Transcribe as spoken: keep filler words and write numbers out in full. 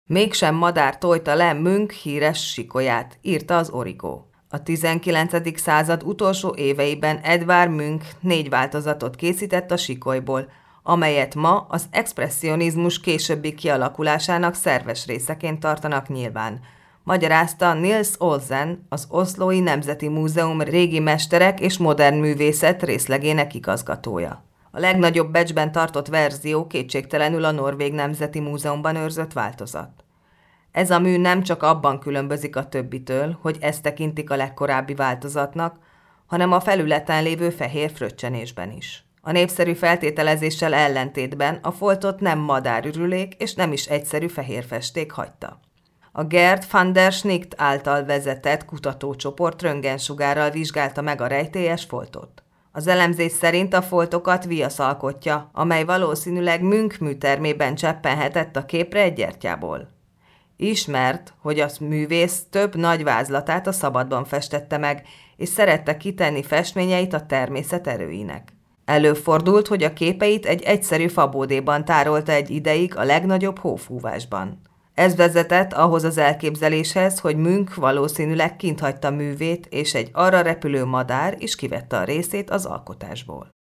Mégsem madár tojta le Munch híres sikolyát, írta az Origo. A tizenkilencedik század utolsó éveiben Edvard Munch négy változatot készített a sikolyból, amelyet ma az expresszionizmus későbbi kialakulásának szerves részeként tartanak nyilván, magyarázta Nils Olsen, az Oslói Nemzeti Múzeum régi mesterek és modern művészet részlegének igazgatója. A legnagyobb becsben tartott verzió kétségtelenül a Norvég Nemzeti Múzeumban őrzött változat. Ez a mű nem csak abban különbözik a többitől, hogy ezt tekintik a legkorábbi változatnak, hanem a felületen lévő fehér fröccsenésben is. A népszerű feltételezéssel ellentétben a foltot nem madárürülék és nem is egyszerű fehér festék hagyta. A Gerd van der Schnikt által vezetett kutatócsoport röntgensugárral vizsgálta meg a rejtélyes foltot. Az elemzés szerint a foltokat viasz alkotja, amely valószínűleg Munch műtermében cseppenhetett a képre egy gyertyából. Ismert, hogy az művész több nagy vázlatát a szabadban festette meg, és szerette kitenni festményeit a természet erőinek. Előfordult, hogy a képeit egy egyszerű fabódéban tárolta egy ideig a legnagyobb hófúvásban. Ez vezetett ahhoz az elképzeléshez, hogy Munch valószínűleg kint hagyta művét, és egy arra repülő madár is kivette a részét az alkotásból.